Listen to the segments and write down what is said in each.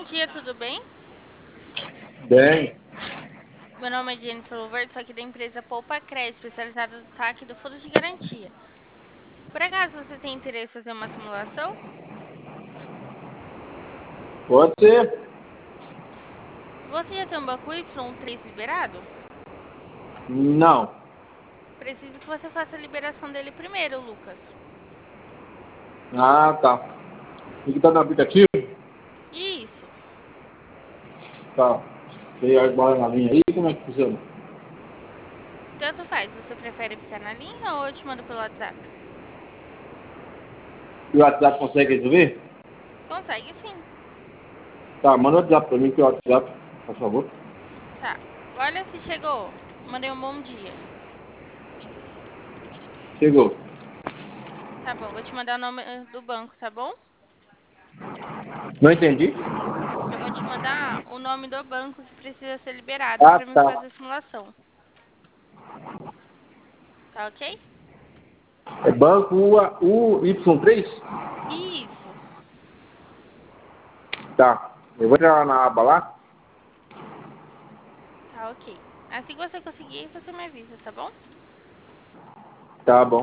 dia, tudo bem? Bem, Meu nome é Jennifer Louvert, sou aqui da empresa Poupa Crédito, especializada no saque do Fundo de Garantia. Por acaso você tem interesse em fazer uma simulação? pode ser? Você já tem um banco Y3 liberado? Não. Preciso que você faça a liberação dele primeiro, Lucas. Ah, tá. Tem que estar no aplicativo? Isso. Tá. Você agora na linha aí, como é que funciona? Tanto faz, você prefere ficar na linha ou eu te mando pelo WhatsApp? E o WhatsApp consegue resolver? Consegue sim. Tá, manda o WhatsApp pra mim, que o WhatsApp, por favor. Tá. Olha se chegou. Mandei um bom dia. Chegou. Tá bom, vou te mandar o nome do banco, tá bom? Não entendi? Eu vou te mandar o nome do banco que precisa ser liberado Ah, para mim tá. fazer a simulação. Tá ok? É banco UY3? Isso. Tá. Eu vou entrar na aba lá. Tá ok. Assim que você conseguir, você me avisa, tá bom? Tá bom.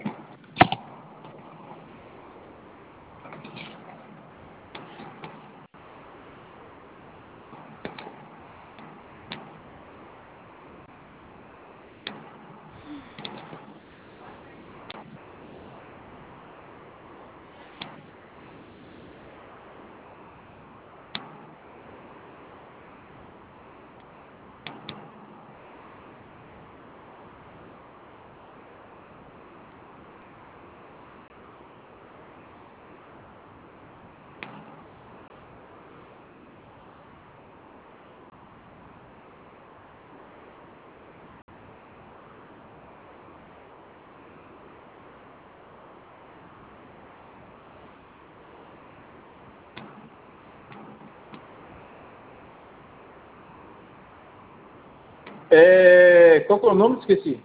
Qual que é o nome? Esqueci.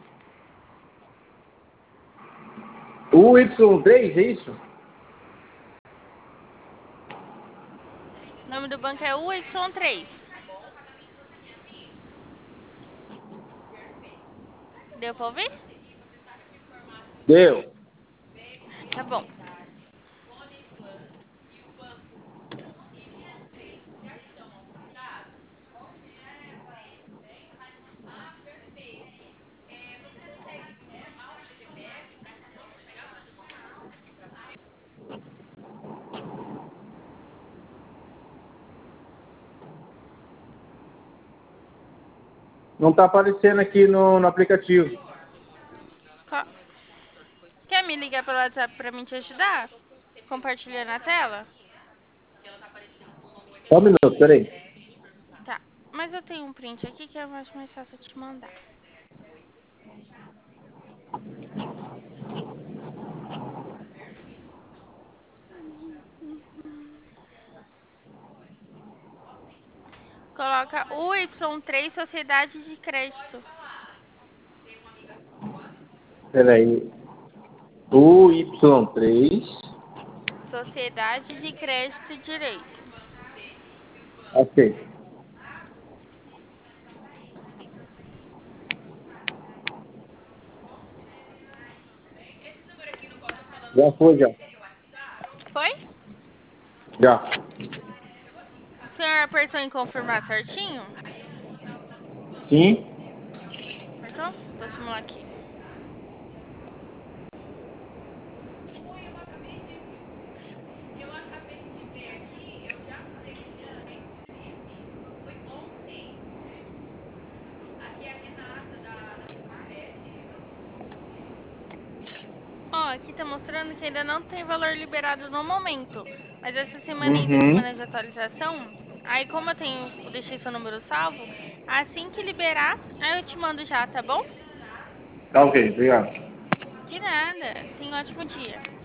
UY3, é isso? O nome do banco é UY3. Deu pra ouvir? Deu. Tá bom. Não tá aparecendo aqui no aplicativo. Co- Quer me ligar pelo WhatsApp pra mim te ajudar? Compartilhando a tela? Só um minuto, peraí. Tá. Mas eu tenho um print aqui que é mais fácil te mandar. Coloca UY3 Sociedade de Crédito. Peraí. UY3. Sociedade de Crédito Direito. Ok. Já foi, já. Foi? Já. O senhor apertou em confirmar certinho? Sim. Apertou? Vou simular aqui. Ó, aqui tá mostrando que ainda não tem valor liberado no momento. Mas essa semana ainda é Uhum. semana de atualização. Aí como eu deixei seu número salvo, assim que liberar, aí eu te mando já, tá bom? Tá ok, obrigado. De nada. Tenha um ótimo dia.